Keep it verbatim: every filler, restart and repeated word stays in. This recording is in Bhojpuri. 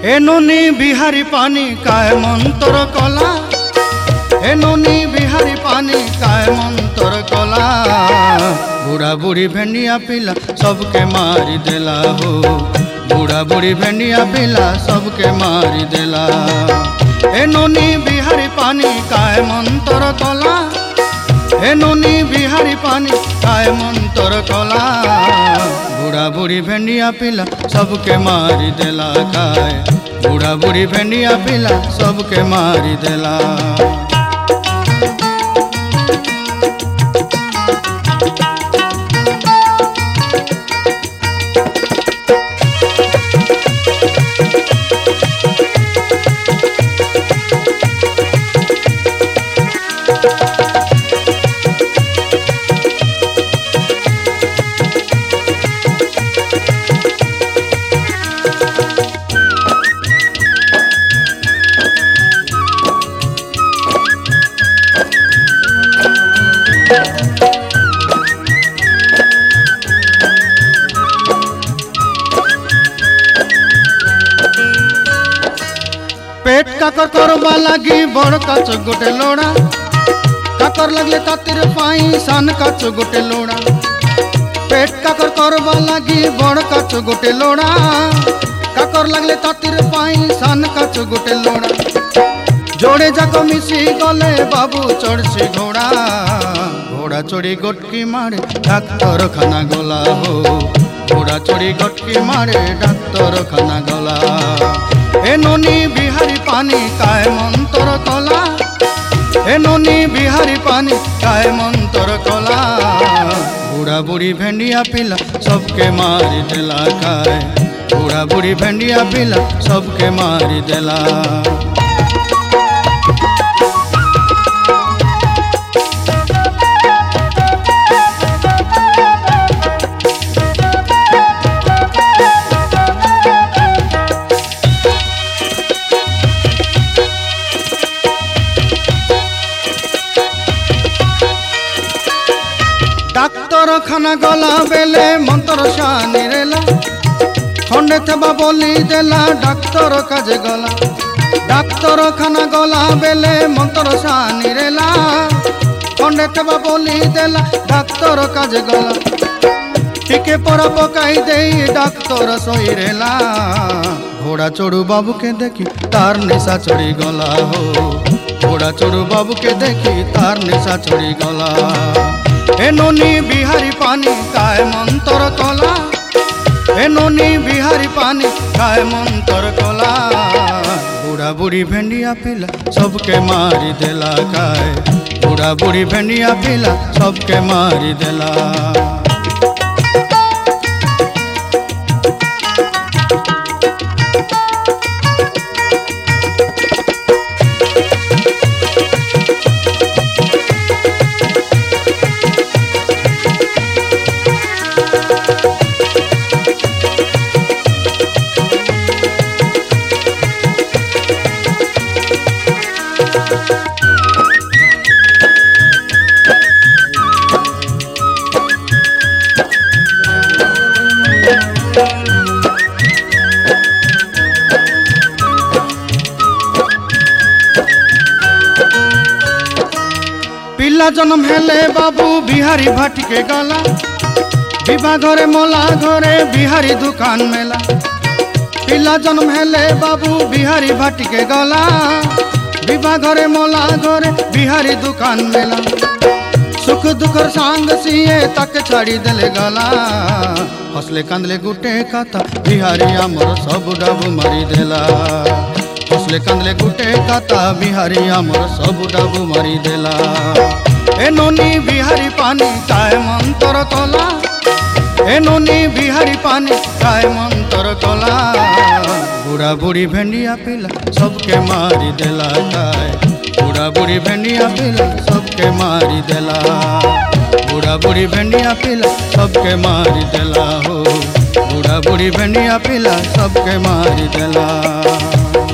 एनुनी बिहारी पानी काय मंतर कला, एनुनी बिहारी पानी काय मंतर कला। बूढ़ा बूढ़ी भेंडिया पिला सबके मारी देला हो, बूढ़ा बूढ़ी भेंडिया पिला सबके मारी देला। एनुनी बिहारी पानी काय मंतर कला, एनुनी बिहारी पानी काय मंतर कला। बूढ़ा बूढ़ी भेंडिया पिला सबके मारी देला काय, बूढ़ा बूढ़ी भेंडिया पिला सबके मारी देला। पेट काकर करवा लगी बड़ काच गोटे लोड़ा, काकर लगले तातिर पाई सान काच गोटे लोड़ा। पेट काकर करवा लगी बड़ काच गोटे लोड़ा, काकर लगले तातिर पाई सान काच गोटे लोड़ा। जोड़े जाक मिसी गले बाबू चढ़सी घोड़ा, घोड़ा चढ़ी गोटकी मारे डाक्तर खाना गला हो, घोड़ा चढ़ी गोटकी मारे डाक्तर खाना गला। एनुनी बिहारी पानी काय मंतर कला, एनुनी बिहारी पानी काय मंतर कला। बूढ़ा बूढ़ी भेंडिया पिला सबके मारी देला काय, बूढ़ा बूढ़ी भेंडिया पिला सबके मारी देला। डाक्तर खाना गला बेले मंतर शानी रेला, खंडे थेबा बोली देला डाक्तर काजे गला। डाक्तर खाना गला बेले मंतर शानी रेला, खंडे थेबा बोली देला डाक्तर काजे गला। टिके पर पकाई दे डाक्तर सोई रेला, घोड़ा चढ़ू बाबू के देखी तार निशा चढ़ी गला हो, घोड़ा चढ़ू बाबू के देखी तार निशा चढ़ी गला। एनुनी बिहारी पानी काय मंतर कला, एनुनी बिहारी पानी काय मंतर कला। बूढ़ा बूढ़ी भेंडिया पिला सबके मारी देला काय, बूढ़ा बूढ़ी भेंडिया पिला सबके मारी देला। पिला जन्म हेले बाबू बिहारी भाटी के गला, विवाह घरे मोला घरे बिहारी दुकान मेला। पिला जन्म हेले बाबू बिहारी भाटी के गला, विवाह घरे मोला घरे बिहारी दुकान मेला। सुख दुखर सांग सिए तक छाड़ी देले गला, हसले कांदले गुटे काता बिहारी आमर सब डाबू मारी देला। हसले कांदले गुटे काता बिहारी आमर सब डाबू मारी देला। एनुनी बिहारी पानी काय मंतर कला, एनुनी बिहारी पानी काय मंतर कला। बूढ़ा बूढ़ी भेंडिया पिला सबके मारी देला काय, बूढ़ा बूढ़ी भेंडिया पिला सबके मारी देला। बूढ़ा बूढ़ी भेंडिया पिला सबके मारी देला हो, बूढ़ा बूढ़ी भेंडिया पिला सबके मारी देला।